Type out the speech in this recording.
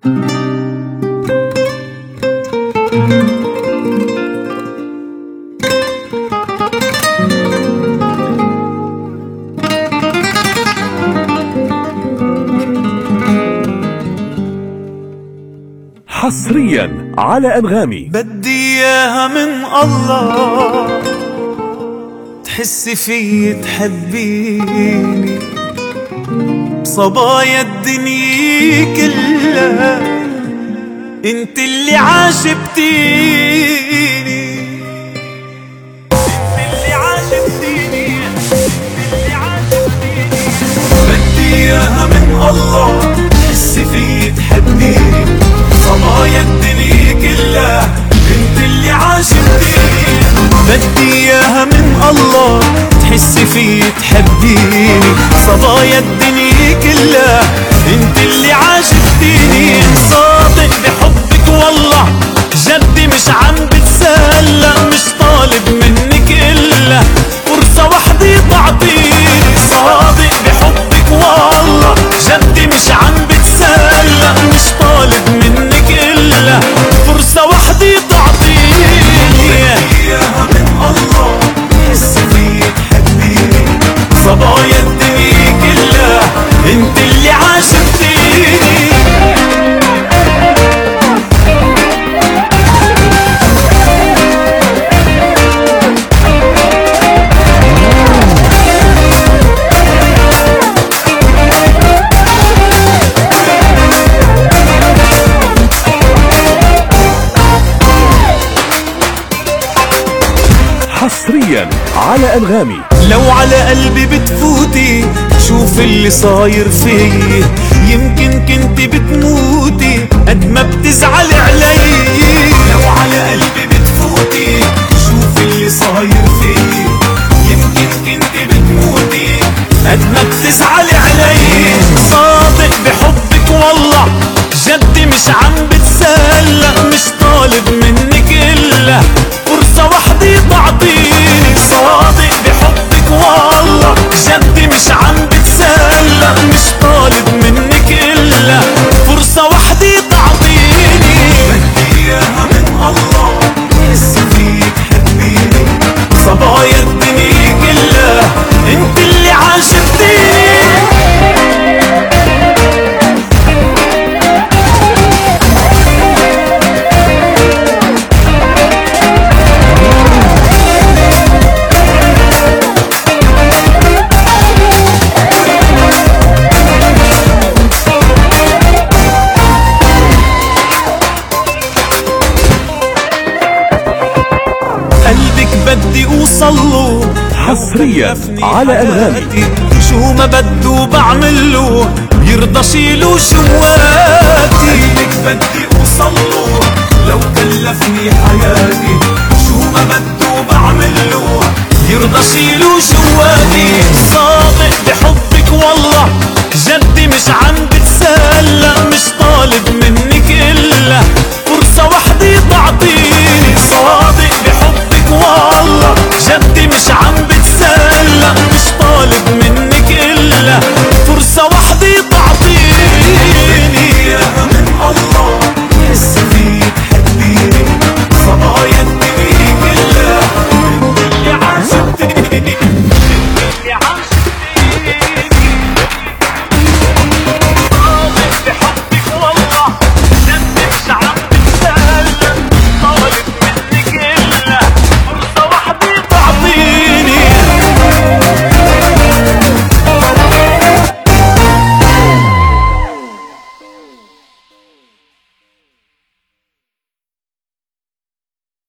حصريا على أنغامي. بدي إياها من الله، تحسي في تحبيني بصبايا الدنيا كلها، انت اللي عاشبتيني، بدي إياها من الله، تحسي في تحبيني صبايا الدنيا كلها، انت اللي عاشقتيني. بدي اياها من الله، تحسي في تحبيني صبايا الدنيا كلها، انت اللي عاشقتيني. صادق بحبك والله جدي مش عم بتسلى، مش طالب منك الا فرصة وحدة تعطيني. صادق بحبك والله جدي مش عم بتسلى، مش طالب منك الا فرصة وحدة تعطيني. إياها من الله، تحسي في تحبيني صبايا الدنيا كلها، انت اللي عاشقتيني. حصريا على أنغامي. لو على قلبي بتفوتي شوف اللي صاير فيه، يمكن كنت بتموتي قد ما بتزعلي علي. لو على قلبي بتفوتي شوف اللي صاير فيه، يمكن كنت بتموتي قد ما بتزعلي علي. صادق بحبك والله جدي مش عم بتسلى، مش طالب منك الا فرصة وحدة تعطيني. صادق بحبك والله جدي مش عم بتسلى، مش طالب منك الا فرصة وحدة تعطيني. بدي اياها من الله، تحسي في تحبيني صبايا الدنيا كلها، انت اللي عاشقتيني. بدي اوصله حصريا على أنغامي. شو ما بده بعمله، يرضى شيله شوال.